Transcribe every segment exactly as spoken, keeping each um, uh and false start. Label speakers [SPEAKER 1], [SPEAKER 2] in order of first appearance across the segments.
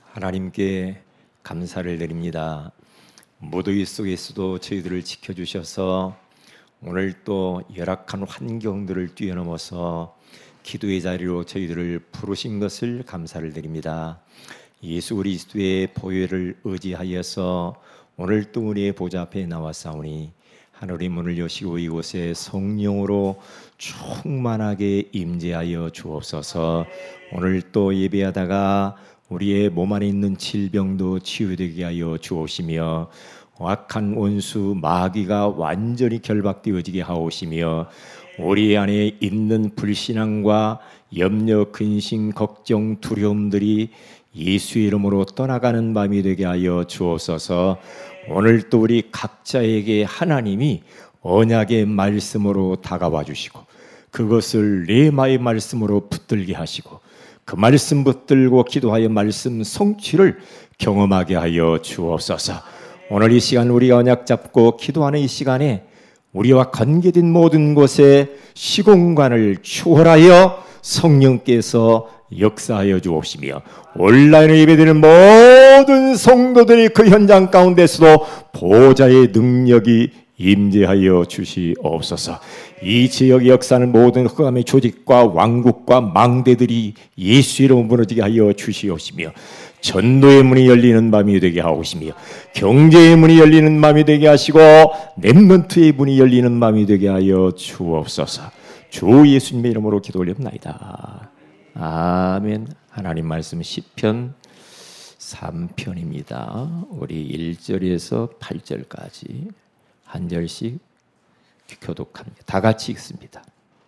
[SPEAKER 1] 하나님께 감사를 드립니다. 무더위 속에서도 저희들을 지켜주셔서 오늘 또 열악한 환경들을 뛰어넘어서 기도의 자리로 저희들을 부르신 것을 감사를 드립니다. 예수 그리스도의 보혈을 의지하여서 오늘 또 우리의 보좌 앞에 나왔사오니 하늘의 문을 여시고 이곳에 성령으로 충만하게 임재하여 주옵소서. 오늘 또 예배하다가 우리의 몸 안에 있는 질병도 치유되게 하여 주옵시며 악한 원수 마귀가 완전히 결박되어지게 하옵시며 우리 안에 있는 불신앙과 염려, 근심, 걱정, 두려움들이 예수의 이름으로 떠나가는 밤이 되게 하여 주옵소서. 오늘 또 우리 각자에게 하나님이 언약의 말씀으로 다가와 주시고 그것을 레마의 말씀으로 붙들게 하시고 그 말씀 붙들고 기도하여 말씀 성취를 경험하게 하여 주옵소서. 오늘 이 시간 우리가 언약 잡고 기도하는 이 시간에 우리와 관계된 모든 곳에 시공간을 초월하여 성령께서 역사하여 주옵시며 온라인에 예배드리는 모든 성도들이 그 현장 가운데서도 보좌의 능력이 임재하여 주시옵소서. 이 지역의 역사는 모든 흑암의 조직과 왕국과 망대들이 예수 이름으로 무너지게 하여 주시옵시며 전도의 문이 열리는 밤이 되게 하옵시며 경제의 문이 열리는 밤이 되게 하시고 렘넌트의 문이 열리는 밤이 되게 하여 주옵소서. 주 예수님의 이름으로 기도 올립나이다. 아멘. 하나님 말씀 시편 삼 편입니다. 우리 일 절에서 팔 절까지 한 절씩 교독합니다. 다 같이 읽습니다.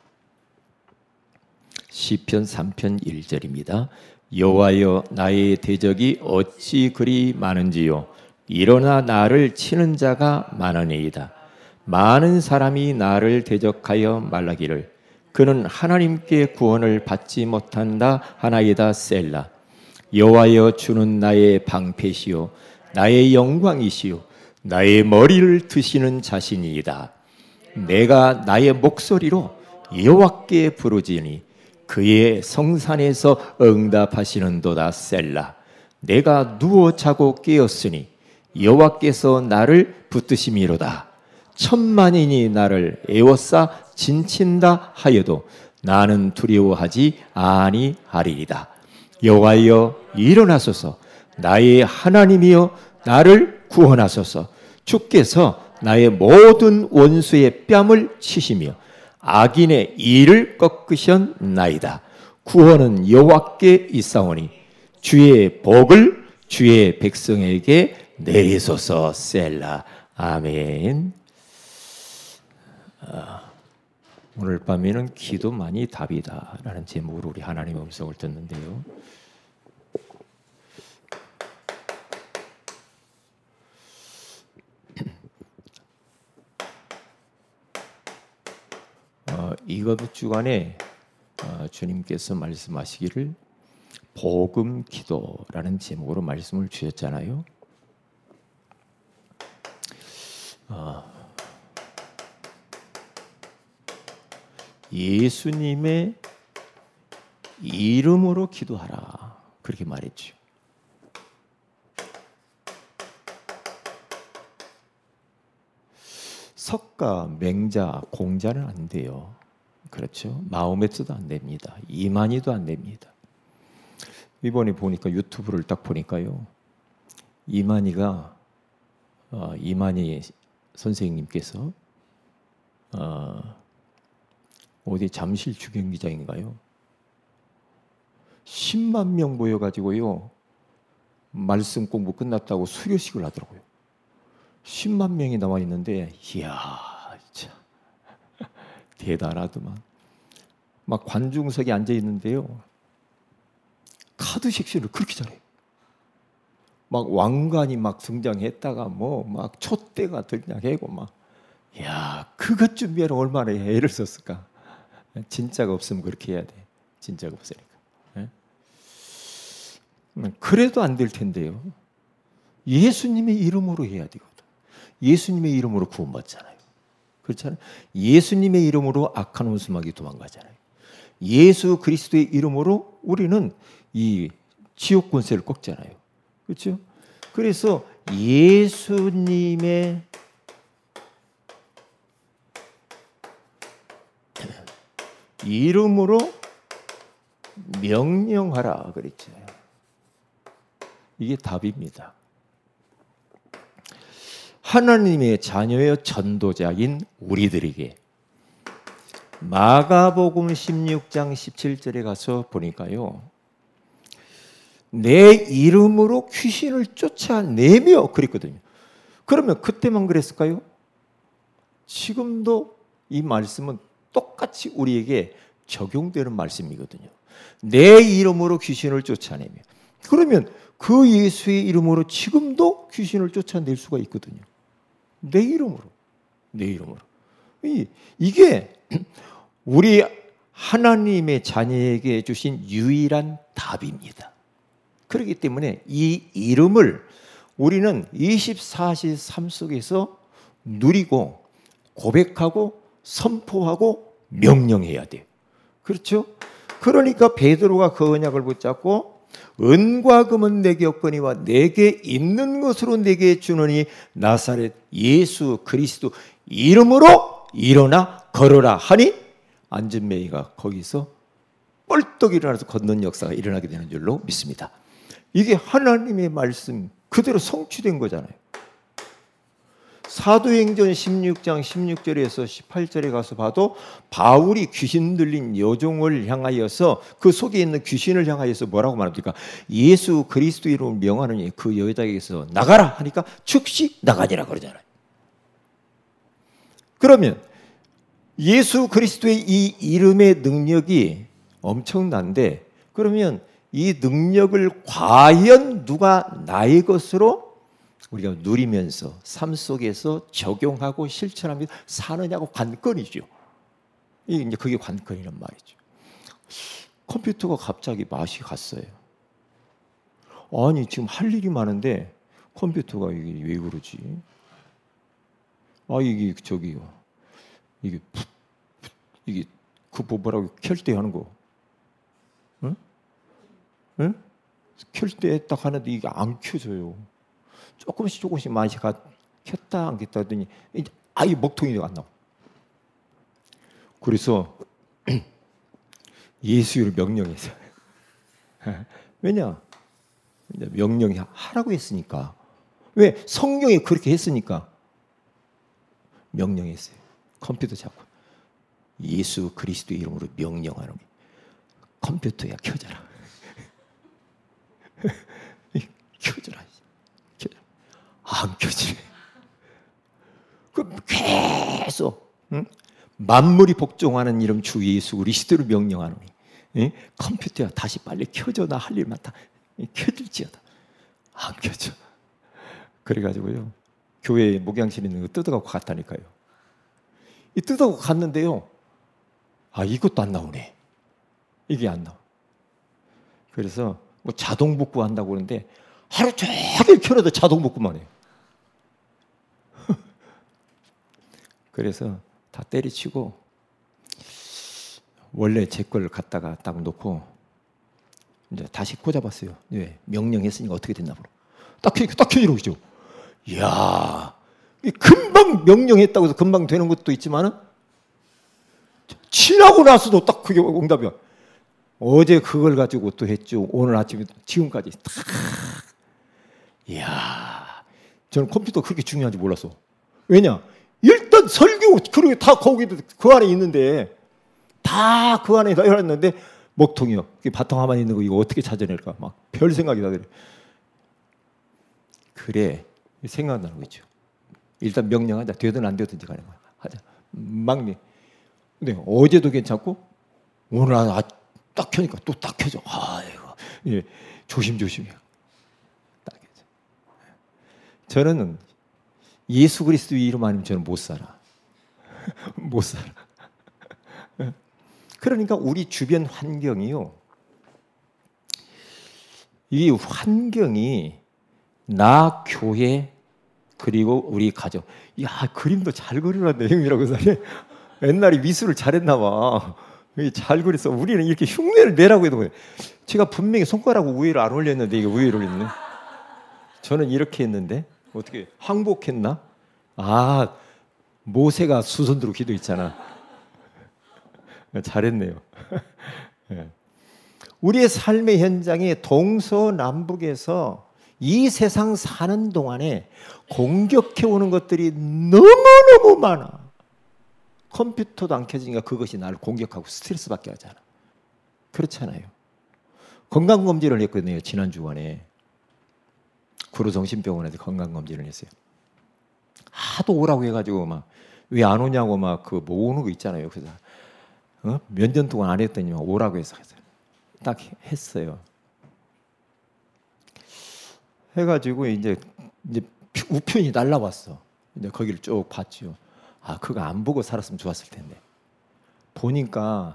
[SPEAKER 1] 시편 삼 편 일 절입니다. 여호와여 나의 대적이 어찌 그리 많은지요. 일어나 나를 치는 자가 많으니이다. 많은 사람이 나를 대적하여 말하기를 그는 하나님께 구원을 받지 못한다 하나이다 셀라. 여호와여 주는 나의 방패시요 나의 영광이시요 나의 머리를 드시는 자신이이다. 내가 나의 목소리로 여호와께 부르짖으니 그의 성산에서 응답하시는도다 셀라. 내가 누워 자고 깨었으니 여호와께서 나를 붙드심이로다. 천만인이 나를 에워싸 진친다 하여도 나는 두려워하지 아니하리이다. 여호와여 일어나소서. 나의 하나님이여 나를 구원하소서. 주께서 나의 모든 원수의 뺨을 치시며 악인의 이를 꺾으셨나이다. 구원은 여호와께 있사오니 주의 복을 주의 백성에게 내리소서. 셀라. 아멘. 아, 오늘 밤에는 기도만이 답이다 라는 제목으로 우리 하나님의 음성을 듣는데요. 어, 이것 주간에 어, 주님께서 말씀하시기를 복음 기도라는 제목으로 말씀을 주셨잖아요. 어, 예수님의 이름으로 기도하라 그렇게 말했죠. 석가, 맹자, 공자는 안 돼요. 그렇죠? 마호메트도 안 됩니다. 이만희도 안 됩니다. 이번에 보니까 유튜브를 딱 보니까요. 이만희가 어, 이만희 선생님께서 어, 어디 잠실 주경기장인가요? 십만 명 모여가지고요. 말씀 공부 끝났다고 수료식을 하더라고요. 십만 명이 나와 있는데, 이야, 참 대단하더만. 막 관중석에 앉아 있는데요. 카드 섹션을 그렇게 잘해요. 막 왕관이 막 등장했다가 뭐 막 촛대가 등장하고 막, 이야, 그것 준비하러 얼마나 애를 썼을까? 진짜가 없으면 그렇게 해야 돼. 진짜가 없으니까. 네? 그래도 안 될 텐데요. 예수님의 이름으로 해야 되거든. 예수님의 이름으로 구원받잖아요. 그렇잖아요. 예수님의 이름으로 악한 원수마귀 도망가잖아요. 예수 그리스도의 이름으로 우리는 이 지옥 권세를 꺾잖아요. 그렇죠? 그래서 예수님의 이름으로 명령하라 그랬죠. 이게 답입니다. 하나님의 자녀의 전도자인 우리들에게 마가복음 십육 장 십칠 절에 가서 보니까요, 내 이름으로 귀신을 쫓아내며 그랬거든요. 그러면 그때만 그랬을까요? 지금도 이 말씀은 똑같이 우리에게 적용되는 말씀이거든요. 내 이름으로 귀신을 쫓아내며. 그러면 그 예수의 이름으로 지금도 귀신을 쫓아낼 수가 있거든요. 내 이름으로. 내 이름으로. 이게 우리 하나님의 자녀에게 주신 유일한 답입니다. 그렇기 때문에 이 이름을 우리는 이십사 시 삶 속에서 누리고 고백하고 선포하고 명령해야 돼요. 그렇죠? 그러니까 베드로가 그 언약을 붙잡고 은과 금은 내게 없거니와 내게 있는 것으로 내게 주노니 나사렛 예수 그리스도 이름으로 일어나 걸어라 하니 앉은 매이가 거기서 뻘떡 일어나서 걷는 역사가 일어나게 되는 줄로 믿습니다. 이게 하나님의 말씀 그대로 성취된 거잖아요. 사도행전 십육 장 십육 절에서 십팔 절에 가서 봐도 바울이 귀신 들린 여종을 향하여서 그 속에 있는 귀신을 향하여서 뭐라고 말합니까? 예수 그리스도 이름을 명하느니 그 여자에게서 나가라 하니까 즉시 나가니라 그러잖아요. 그러면 예수 그리스도의 이 이름의 능력이 엄청난데, 그러면 이 능력을 과연 누가 나의 것으로 우리가 누리면서 삶 속에서 적용하고 실천하며 사느냐고 관건이죠. 이제 그게 관건이란 말이죠. 컴퓨터가 갑자기 맛이 갔어요. 아니 지금 할 일이 많은데 컴퓨터가 이게 왜 그러지? 아 이게 저기요. 이게 이게 그 뭐라고 켤 때 하는 거, 응? 응? 켤 때 딱 하는데 이게 안 켜져요. 조금씩 조금씩 맛이 가 켰다 안 켰다 하더니 이제 아예 먹통이 안 나와. 그래서 예수를 명령했어요. 왜냐? 명령이 하라고 했으니까. 왜? 성경이 그렇게 했으니까 명령했어요. 컴퓨터 잡고 예수 그리스도 이름으로 명령하노니 컴퓨터야 켜져라. 켜져라. 켜져라. 안 켜지네. 그럼 계속 응? 만물이 복종하는 이름 주 예수 그리스도를 명령하노니 응? 컴퓨터야 다시 빨리 켜져. 나 할 일 많다. 켜질지어다. 안 켜져. 그래가지고요 교회에 목양실 있는 거 뜯어갖고 갔다니까요. 이 뜯어갖고 갔는데요, 아 이것도 안 나오네. 이게 안 나와. 그래서 뭐 자동 복구 한다고 그러는데 하루 종일 켜놔도 자동 복구만 해요. 그래서 다 때리치고 원래 제 걸 갖다가 딱 놓고 이제 다시 꽂아봤어요. 왜? 명령했으니까 어떻게 됐나 보러. 딱 켜니까 딱 켜지는 거죠. 이야, 금방 명령했다고 해서 금방 되는 것도 있지만은 지나고 나서도 딱 그게 응답이야. 어제 그걸 가지고 또 했죠. 오늘 아침에 지금까지 딱. 이야, 저는 컴퓨터 그렇게 중요한지 몰랐어. 왜냐? 일단 설교 그리고 다 거기 그 안에 있는데 다 그 안에 다 열었는데 먹통이요. 바통 하나 있는 거 이거 어떻게 찾아낼까? 막 별 생각이 다 들어. 그래 생각나는 거죠. 일단 명령하자. 되든 안 되든지 간에 하자. 막내. 근데 어제도 괜찮고 오늘 아, 딱 켜니까 또 딱 켜져. 아이고, 예, 조심조심해요. 딱 켜져. 저는 예수 그리스도 이름 아니면 저는 못 살아. 못 살아. 그러니까 우리 주변 환경이요. 이 환경이 나 교회 그리고 우리 가족. 야 그림도 잘 그리는데 형이라고 사네. 옛날에 미술을 잘했나 봐. 잘 그렸어. 우리는 이렇게 흉내를 내라고 해도 제가 분명히 손가락 위로 안 올렸는데 이게 위로 올렸네. 저는 이렇게 했는데 어떻게 항복했나? 아, 모세가 수선두로 기도했잖아. 잘했네요. 우리의 삶의 현장에 동서남북에서 이 세상 사는 동안에 공격해 오는 것들이 너무너무 많아. 컴퓨터도 안 켜지니까 그것이 나를 공격하고 스트레스 받게 하잖아. 그렇잖아요. 건강검진을 했거든요. 지난 주간에 구로정신병원에서 건강검진을 했어요. 하도 오라고 해가지고 막 왜 안 오냐고 막 그 뭐 오는 거 있잖아요. 그래서 어? 몇 년 동안 안 했더니 오라고 해서 딱 했어요. 해가지고 이제 이제 우편이 날라왔어. 이제 거기를 쭉 봤죠. 아, 그거 안 보고 살았으면 좋았을 텐데. 보니까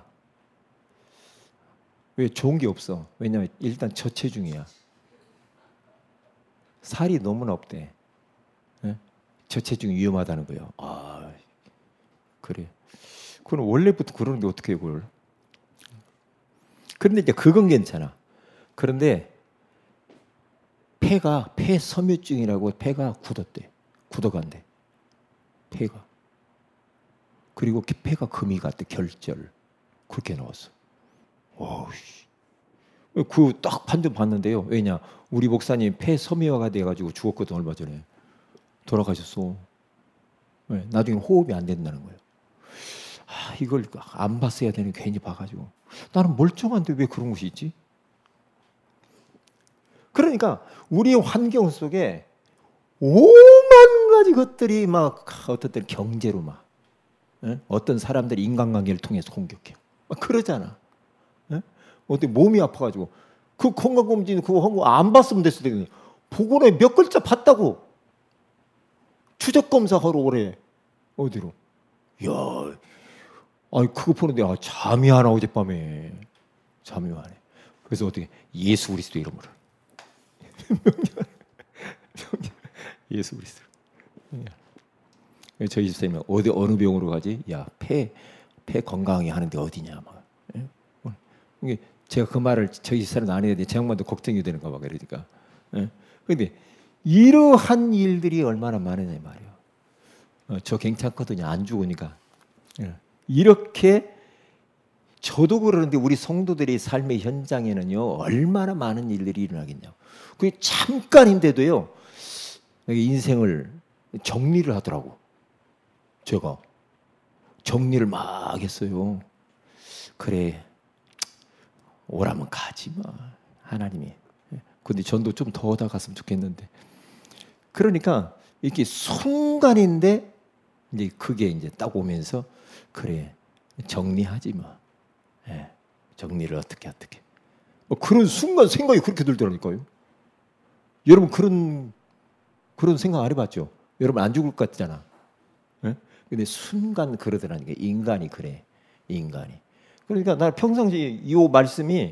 [SPEAKER 1] 왜 좋은 게 없어. 왜냐면 일단 저체중이야. 살이 너무나 없대. 네? 저체중이 위험하다는 거예요. 아, 그래. 그럼 원래부터 그러는데 어떻게 해 그걸? 그런데 이제 그건 괜찮아. 그런데 폐가 폐섬유증이라고 폐가 굳었대. 굳어간대. 폐가. 그리고 폐가 금이 갔대. 결절. 그렇게 나왔어. 오우씨. 그 딱 판정 봤는데요. 왜냐? 우리 목사님 폐섬유화가 돼가지고 죽었거든 얼마 전에. 돌아가셨어. 네, 나중에 호흡이 안 된다는 거예요. 아, 이걸 안 봤어야 되는 괜히 봐가지고. 나는 멀쩡한데 왜 그런 것이 있지? 그러니까 우리 환경 속에 오만 가지 것들이 막 어떤 때는 경제로 막 예? 어떤 사람들이 인간관계를 통해서 공격해. 막 그러잖아. 예? 어떻게 몸이 아파가지고 그 건강검진 그거 한 거 안 봤으면 됐을 텐데 보고는 몇 글자 봤다고 추적 검사하러 오래. 어디로? 야, 아이 그거 보는데 아, 잠이 안 와 어젯밤에 잠이 안 와. 그래서 어떻게 예수 그리스도 이름으로 예수 그리스도. 저희 집사님은 어디 어느 병으로 가지? 야, 폐, 폐 건강하게 하는데 어디냐 막. 이게 제가 그 말을 저희 집사람 안 해야 돼. 제 양반도 걱정이 되는가 봐 그러니까. 그런데 이러한 일들이 얼마나 많으냐 말이에요. 어, 저 괜찮거든요. 안 죽으니까. 이렇게 저도 그러는데 우리 성도들의 삶의 현장에는요 얼마나 많은 일들이 일어나겠냐. 그게 잠깐인데도요 인생을 정리를 하더라고. 제가 정리를 막 했어요. 그래 오라면 가지 마 하나님이. 근데 전도 좀 더 얻어 갔으면 좋겠는데. 그러니까 이렇게 순간인데 이제 그게 이제 딱 오면서 그래 정리하지 마. 예, 정리를 어떻게 어떻게. 뭐 그런 순간 생각이 그렇게 들더라니까요. 여러분 그런 그런 생각 안 해봤죠? 여러분 안 죽을 것 같잖아. 예? 근데 순간 그러더라니까. 인간이 그래. 인간이. 그러니까 나 평상시에 이 말씀이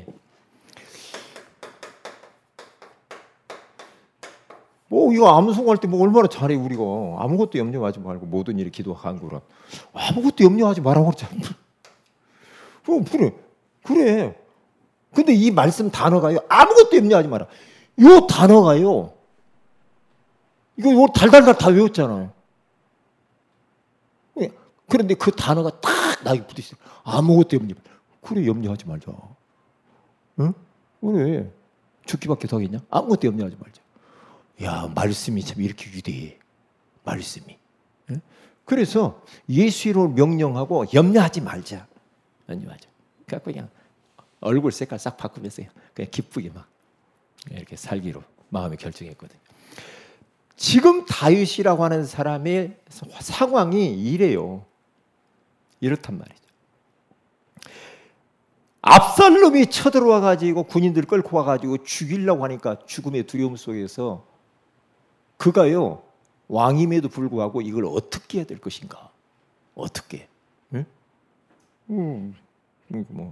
[SPEAKER 1] 뭐 이거 암송할 때 뭐 얼마나 잘해 우리가. 아무것도 염려하지 말고 모든 일에 기도한 거라. 아무것도 염려하지 말라고 그랬잖아. 어, 그래. 그래. 근데 이 말씀 단어가요. 아무것도 염려하지 마라. 요 단어가요. 이거 요 달달달 다 외웠잖아요. 그런데 그 단어가 딱 나에게 붙어있어요. 아무것도 염려. 그래 염려하지 말자. 응? 그래. 죽기밖에 더 하겠냐? 아무것도 염려하지 말자. 야, 말씀이 참 이렇게 위대해. 말씀이. 응? 그래서 예수로 명령하고 염려하지 말자. 염려하자. 그래갖고 그냥 얼굴 색깔 싹 바꾸면서 그냥 기쁘게 막 이렇게 살기로 마음에 결정했거든요. 지금 다윗이라고 하는 사람의 상황이 이래요. 이렇단 말이죠. 압살롬이 쳐들어와 가지고 군인들 끌고 와 가지고 죽이려고 하니까 죽음의 두려움 속에서 그가요 왕임에도 불구하고 이걸 어떻게 해야 될 것인가? 어떻게? 응? 음, 뭐,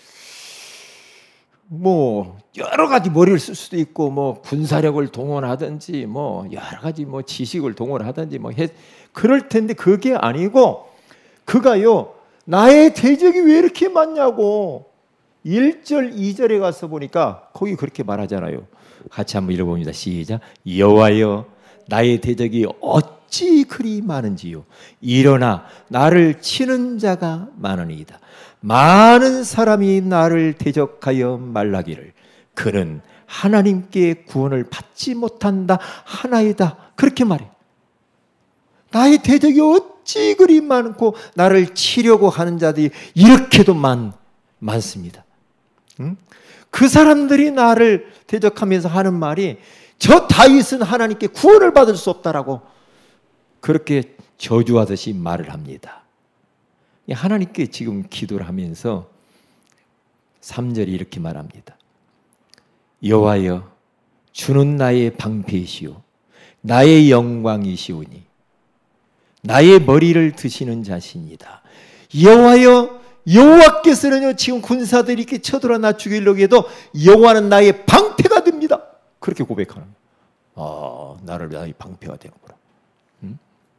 [SPEAKER 1] 뭐 여러 가지 머리를 쓸 수도 있고 뭐 군사력을 동원하든지 뭐 여러 가지 뭐 지식을 동원하든지 뭐 해, 그럴 텐데 그게 아니고 그가요 나의 대적이 왜 이렇게 많냐고. 일 절 이 절에 가서 보니까 거기 그렇게 말하잖아요. 같이 한번 읽어봅니다. 시작. 여호와여 나의 대적이 어찌 그리 많은지요. 일어나 나를 치는 자가 많으니이다. 많은 사람이 나를 대적하여 말하기를 그는 하나님께 구원을 받지 못한다 하나이다. 그렇게 말해. 나의 대적이 어찌 그리 많고 나를 치려고 하는 자들이 이렇게도 많, 많습니다. 응? 그 사람들이 나를 대적하면서 하는 말이 저 다윗은 하나님께 구원을 받을 수 없다라고 그렇게 저주하듯이 말을 합니다. 하나님께 지금 기도를 하면서 삼 절이 이렇게 말합니다. 여호와여 주는 나의 방패이시오 나의 영광이시오니 나의 머리를 드시는 자신이다. 여호와여 여호와께서는요 지금 군사들이 이렇게 쳐들어 나 죽이려고 해도 여호와는 나의 방패가 됩니다. 그렇게 고백하는 거예요. 아, 나를 나의 방패가 되는구나. 음?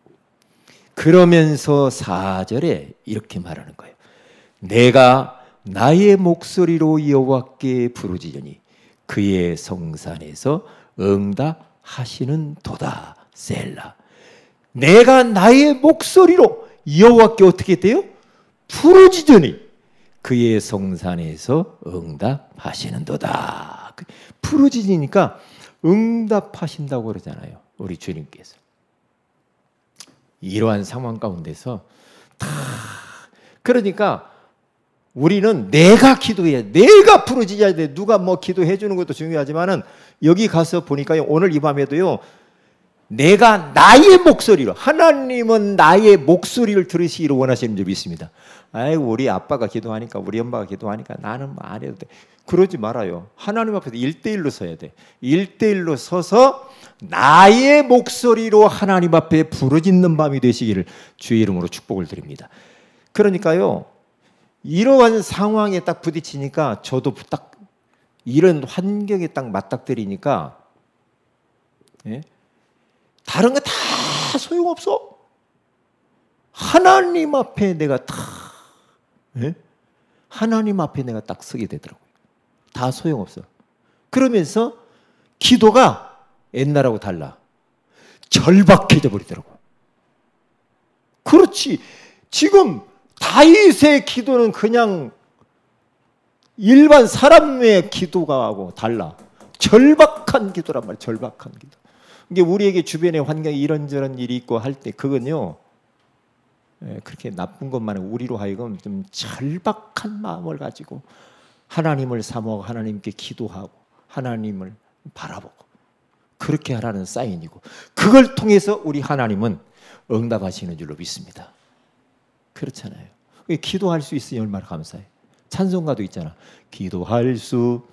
[SPEAKER 1] 그러면서 사 절에 이렇게 말하는 거예요. 내가 나의 목소리로 여호와께 부르짖으니 그의 성산에서 응답하시는 도다. 셀라. 내가 나의 목소리로 여호와께 어떻게 돼요? 부르짖으니 그의 성산에서 응답하시는도다. 부르짖으니까 응답하신다고 그러잖아요. 우리 주님께서. 이러한 상황 가운데서 다 그러니까 우리는 내가 기도해야 돼. 내가 부르짖어야 돼. 누가 뭐 기도해 주는 것도 중요하지만은 여기 가서 보니까요. 오늘 이 밤에도요. 내가 나의 목소리로 하나님은 나의 목소리를 들으시기를 원하시는 줄 믿습니다. 아이고 우리 아빠가 기도하니까 우리 엄마가 기도하니까 나는 뭐 안 해도 돼. 그러지 말아요. 하나님 앞에서 일대일로 서야 돼. 일대일로 서서 나의 목소리로 하나님 앞에 부르짖는 밤이 되시기를 주의 이름으로 축복을 드립니다. 그러니까요. 이러한 상황에 딱 부딪히니까 저도 딱 이런 환경에 딱 맞닥뜨리니까 예? 다른 거 다 소용없어. 하나님 앞에 내가 다 예? 하나님 앞에 내가 딱 서게 되더라고요. 다 소용없어. 그러면서 기도가 옛날하고 달라. 절박해져 버리더라고요. 그렇지. 지금 다윗의 기도는 그냥 일반 사람의 기도가하고 달라. 절박한 기도란 말이야. 절박한 기도. 이게 우리에게 주변에 환경에 이런저런 일이 있고 할 때 그건요. 그렇게 나쁜 것만 우리로 하여금 좀 절박한 마음을 가지고 하나님을 사모하고 하나님께 기도하고 하나님을 바라보고 그렇게 하라는 사인이고 그걸 통해서 우리 하나님은 응답하시는 줄로 믿습니다. 그렇잖아요. 기도할 수 있으니 얼마나 감사해. 찬송가도 있잖아. 기도할 수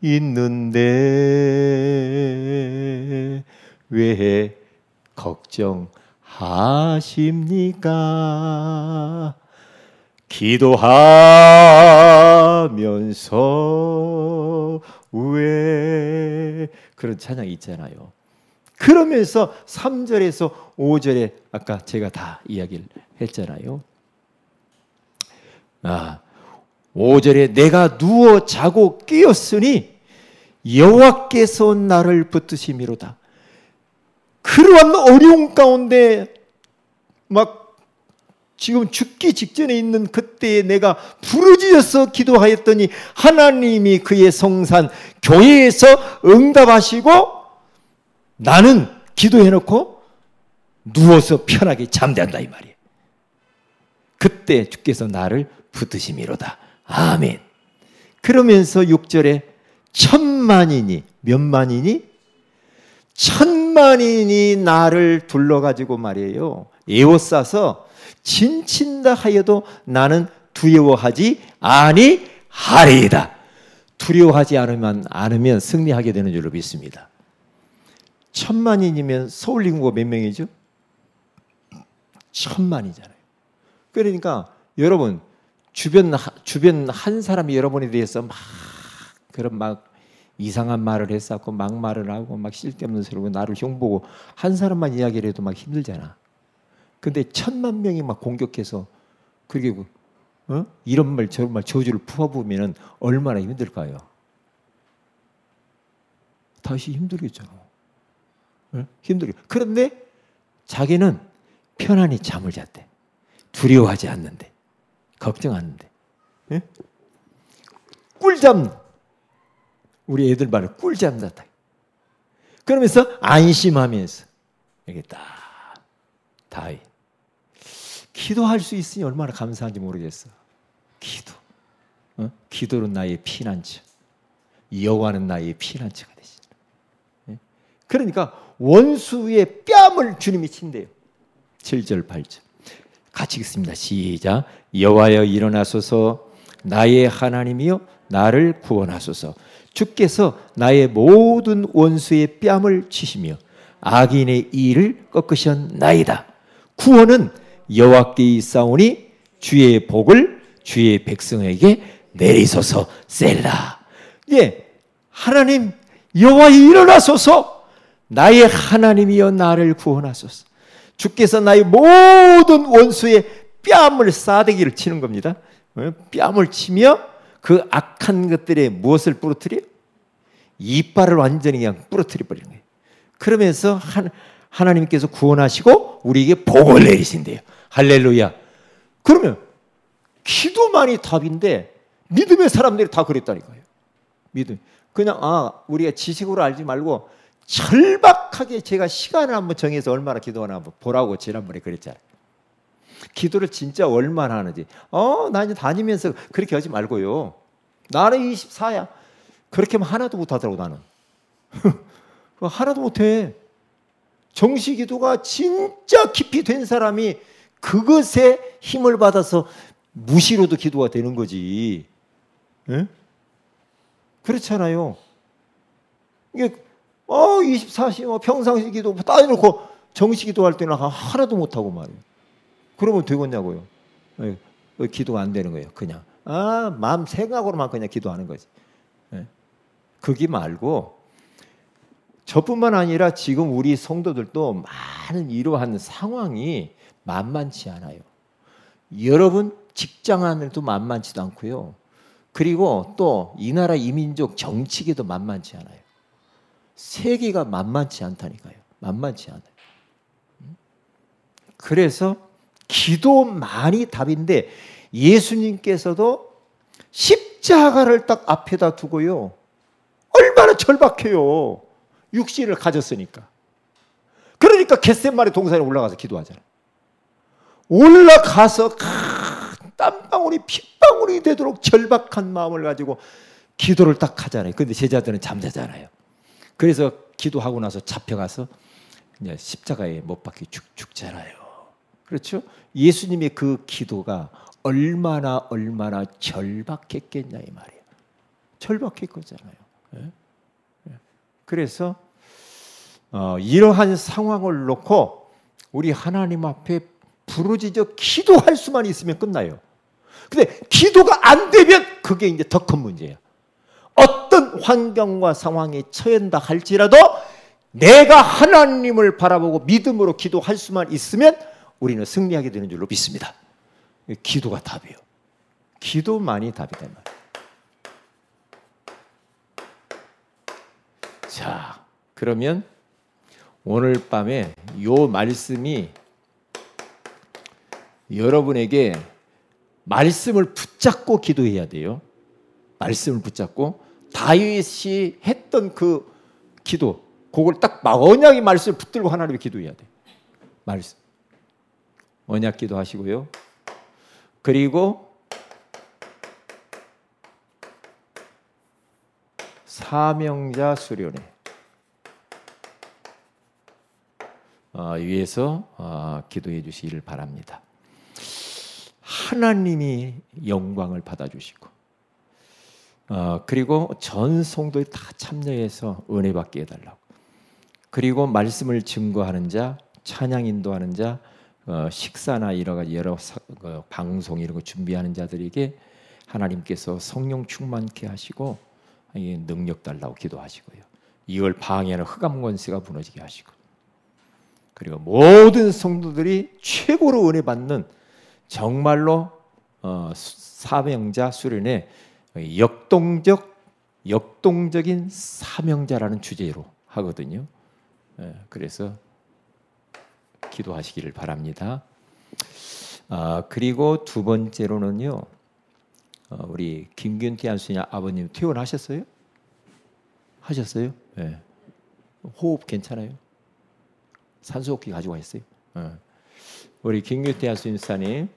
[SPEAKER 1] 있는데 왜 걱정하십니까? 기도하면서 왜 그런 찬양이 있잖아요. 그러면서 삼 절에서 오 절에 아까 제가 다 이야기를 했잖아요. 아, 오 절에 내가 누워 자고 깨었으니 여호와께서 나를 붙드심이로다. 그러한 어려운 가운데 막 지금 죽기 직전에 있는 그때에 내가 부르짖어서 기도하였더니 하나님이 그의 성산 교회에서 응답하시고 나는 기도해놓고 누워서 편하게 잠든다 이 말이에요. 그때 주께서 나를 붙드심이로다. 아멘. 그러면서 육 절에 천만인이 몇 만인이? 천만인이 나를 둘러가지고 말이에요. 에워싸서 진친다 하여도 나는 두려워하지 아니하리이다. 두려워하지 않으면, 않으면 승리하게 되는 줄로 믿습니다. 천만인이면 서울 인구가 몇 명이죠? 천만이잖아요. 그러니까 여러분 주변 주변 한 사람이 여러분에 대해서 막 그런 막 이상한 말을 했었고 막말을 하고 막 쓸데없는 소리고 나를 흉보고 한 사람만 이야기를 해도 막 힘들잖아. 근데 천만 명이 막 공격해서 그리고 어? 이런 말 저런 말 저주를 부어보면 얼마나 힘들까요? 다시 힘들겠잖아. 어? 힘들게. 그런데 자기는 편안히 잠을 잤대. 두려워하지 않는데, 걱정 않는데. 예? 꿀잠. 우리 애들 말은 꿀잠 잤다. 그러면서 안심하면서 이게 딱 다이. 기도할 수 있으니 얼마나 감사한지 모르겠어. 기도. 어? 기도는 나의 피난처. 여호와는 나의 피난처가 되시라. 예? 그러니까 원수의 뺨을 주님이 친대요. 칠 절 팔 절 같이 읽습니다. 시작. 여호와여 일어나소서. 나의 하나님이여 나를 구원하소서. 주께서 나의 모든 원수의 뺨을 치시며 악인의 이를 꺾으셨나이다. 구원은 여호와께 있사오니 주의 복을 주의 백성에게 내리소서. 셀라. 예, 하나님 여호와 일어나소서. 나의 하나님이여 나를 구원하소서. 주께서 나의 모든 원수의 뺨을 싸대기를 치는 겁니다. 뺨을 치며 그 악한 것들에 무엇을 부러뜨려? 이빨을 완전히 그냥 부러뜨려 버리는 거예요. 그러면서 한, 하나님께서 구원하시고 우리에게 복을 내리신대요. 할렐루야. 그러면 기도만이 답인데 믿음의 사람들이 다 그랬다니까요. 믿음. 그냥 아 우리가 지식으로 알지 말고 절박하게 제가 시간을 한번 정해서 얼마나 기도하나 한번 보라고 지난번에 그랬잖아요. 기도를 진짜 얼마나 하는지. 어, 나 이제 다니면서 그렇게 하지 말고요. 나는 이십사야. 그렇게 하면 하나도 못하더라고 나는. 하나도 못해. 정시 기도가 진짜 깊이 된 사람이 그것에 힘을 받아서 무시로도 기도가 되는 거지. 에? 그렇잖아요. 이게 어 이십사 시 어, 평상시 기도 따져놓고 정시 기도할 때는 하나도 못하고 말이에요. 그러면 되겠냐고요. 에, 기도가 안 되는 거예요. 그냥 아 마음 생각으로만 그냥 기도하는 거지. 에? 그게 말고 저뿐만 아니라 지금 우리 성도들도 많은 이러한 상황이 만만치 않아요. 여러분 직장 안에도 만만치도 않고요. 그리고 또 이 나라 이민족 정치계도 만만치 않아요. 세계가 만만치 않다니까요. 만만치 않아요. 그래서 기도만이 답인데 예수님께서도 십자가를 딱 앞에다 두고요. 얼마나 절박해요. 육신을 가졌으니까. 그러니까 겟세마네 동산에 올라가서 기도하잖아요. 올라가서 땀방울이 핏방울이 되도록 절박한 마음을 가지고 기도를 딱 하잖아요. 그런데 제자들은 잠자잖아요. 그래서 기도하고 나서 잡혀가서 이제 십자가에 못 박혀 죽, 죽잖아요. 그렇죠? 예수님의 그 기도가 얼마나 얼마나 절박했겠냐 이 말이에요. 절박했거잖아요. 예? 그래서 어, 이러한 상황을 놓고 우리 하나님 앞에 부르짖어 기도할 수만 있으면 끝나요. 근데 기도가 안 되면 그게 이제 더 큰 문제예요. 어떤 환경과 상황에 처한다 할지라도 내가 하나님을 바라보고 믿음으로 기도할 수만 있으면 우리는 승리하게 되는 줄로 믿습니다. 기도가 답이에요. 기도만이 답이다 말이에요. 자, 그러면 오늘 밤에 요 말씀이 여러분에게 말씀을 붙잡고 기도해야 돼요. 말씀을 붙잡고 다윗이 했던 그 기도, 그걸 딱 막 언약의 말씀을 붙들고 하나님께 기도해야 돼. 말씀. 언약 기도하시고요. 그리고 사명자 수련회 어, 위해서 어, 기도해 주시기를 바랍니다. 하나님이 영광을 받아주시고 어, 그리고 전 성도에 다 참여해서 은혜 받게 해달라고. 그리고 말씀을 증거하는 자, 찬양 인도하는 자, 어, 식사나 여러 가지 여러 사, 어, 방송 이런 거 준비하는 자들에게 하나님께서 성령 충만케 하시고 능력 달라고 기도하시고요. 이걸 방해하는 흑암 권세가 무너지게 하시고, 그리고 모든 성도들이 최고로 은혜 받는 정말로 어, 사명자 수련회 역동적 역동적인 사명자라는 주제로 하거든요. 예, 그래서 기도하시기를 바랍니다. 아, 그리고 두 번째로는요, 어, 우리 김균태 안수님 아버님 퇴원하셨어요? 하셨어요? 네. 호흡 괜찮아요? 산소호흡기 가지고 왔어요? 네. 우리 김균태 안수님사님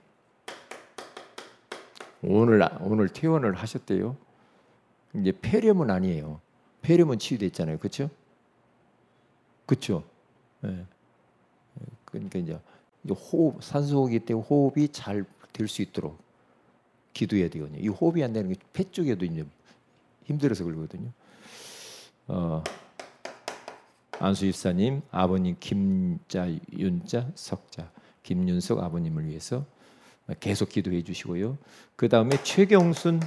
[SPEAKER 1] 오늘 오늘 퇴원을 하셨대요. 이제 폐렴은 아니에요. 폐렴은 치유됐잖아요, 그렇죠? 그렇죠? 네. 그러니까 이제 호흡, 산소호흡기 때문에 호흡이 잘 될 수 있도록 기도해야 되거든요. 이 호흡이 안 되는 게 폐 쪽에도 이제 힘들어서 그러거든요. 어, 안수 집사님, 아버님 김자, 윤자, 석자, 김윤석 아버님을 위해서 계속 기도해 주시고요. 그 다음에 최경순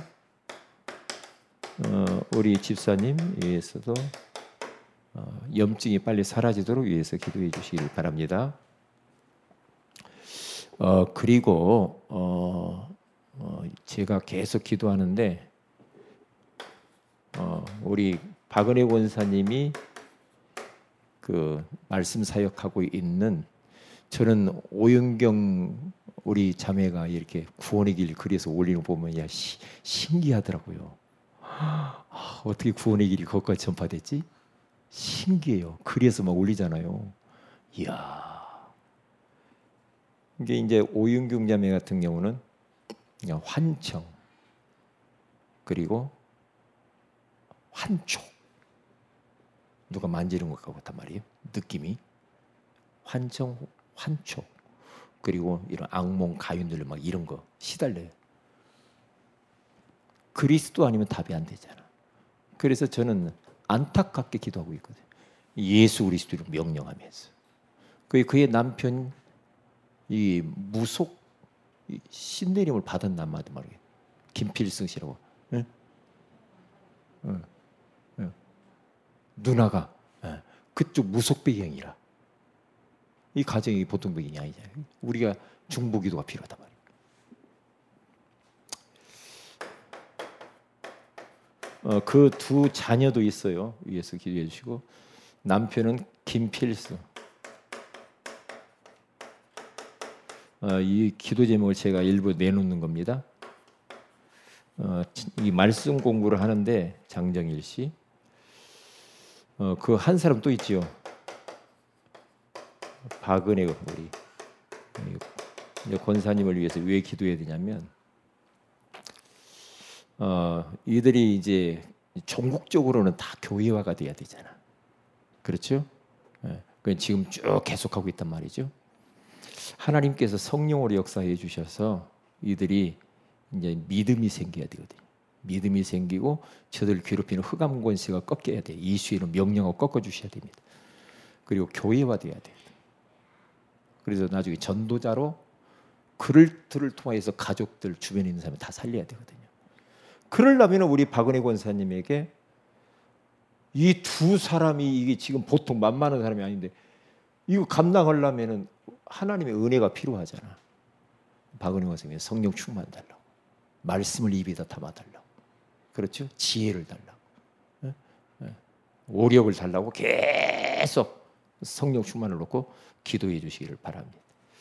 [SPEAKER 1] 어, 우리 집사님 위해서도 어, 염증이 빨리 사라지도록 위해서 기도해 주시길 바랍니다. 어, 그리고 어, 어, 제가 계속 기도하는데 어, 우리 박은혜 권사님이 그 말씀 사역하고 있는, 저는 오윤경 우리 자매가 이렇게 구원의 길 그래서 올리는 거 보면 야 시, 신기하더라고요. 아, 어떻게 구원의 길이 거기까지 전파됐지? 신기해요. 그래서 막 올리잖아요. 이야. 이게 이제 오윤경 자매 같은 경우는 그냥 환청 그리고 환촉, 누가 만지는 것 같단 말이에요. 느낌이 환청, 환촉, 그리고 이런 악몽, 가윤들 막 이런 거 시달려요. 그리스도 아니면 답이 안 되잖아. 그래서 저는 안타깝게 기도하고 있거든요. 예수 그리스도를 명령하면서. 그 그의 남편 이 무속 신내림을 받았단 말이에요. 김필승 씨라고. 네? 네. 네. 누나가 네. 그쪽 무속 배경이라. 이 가정이 보통 배경이 아니잖아요. 우리가 중보기도가 필요하단 말이에요. 어, 그 두 자녀도 있어요. 위에서 기도해 주시고, 남편은 김필승. 어, 이 기도 제목을 제가 일부 내놓는 겁니다. 어, 이 말씀 공부를 하는데 장정일 씨, 어, 그 한 사람 또 있지요. 박은혜 우리 이제 권사님을 위해서 왜 기도해야 되냐면, 어, 이들이 이제 전국적으로는 다 교회화가 돼야 되잖아. 그렇죠? 예, 그 지금 쭉 계속하고 있단 말이죠. 하나님께서 성령으로 역사해 주셔서 이들이 이제 믿음이 생겨야 되거든요. 믿음이 생기고 저들 괴롭히는 흑암 권세가 꺾여야 돼. 이수의로 명령하고 꺾어 주셔야 됩니다. 그리고 교회화 돼야 돼. 그래서 나중에 전도자로 그들을 통해서 가족들 주변에 있는 사람을 다 살려야 되거든요. 그러려면 우리 박은혜 권사님에게 이 두 사람이 이게 지금 보통 만만한 사람이 아닌데 이거 감당하려면 하나님의 은혜가 필요하잖아. 박은혜 권사님의 성령 충만 달라고, 말씀을 입에다 담아 달라고, 그렇죠? 지혜를 달라고, 네? 네. 오력을 달라고 계속 성령 충만을 놓고 기도해 주시기를 바랍니다.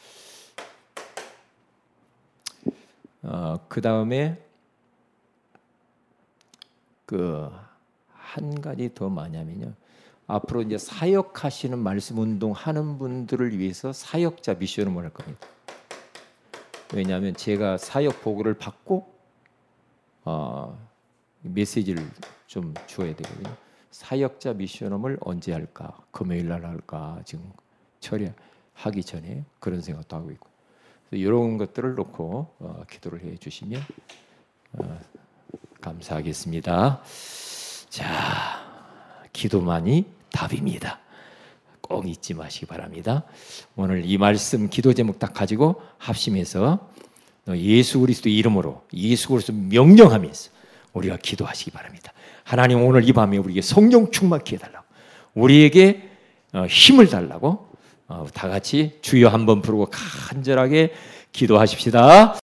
[SPEAKER 1] 어, 그 다음에 그 한 가지 더 뭐냐면요, 앞으로 이제 사역하시는 말씀 운동 하는 분들을 위해서 사역자 미션을 할 겁니다. 왜냐하면 제가 사역 보고를 받고 어, 메시지를 좀 주어야 되거든요. 사역자 미션홈을 언제 할까? 금요일 날 할까? 지금 처리하기 전에 그런 생각도 하고 있고, 이런 것들을 놓고 어, 기도를 해 주시면 어, 감사하겠습니다. 자, 기도만이 답입니다. 꼭 잊지 마시기 바랍니다. 오늘 이 말씀 기도 제목 딱 가지고 합심해서 예수 그리스도 이름으로, 예수 그리스도 명령하면서 우리가 기도하시기 바랍니다. 하나님, 오늘 이 밤에 우리에게 성령 충만케 해달라고, 우리에게 힘을 달라고 다 같이 주여 한번 부르고 간절하게 기도하십시다.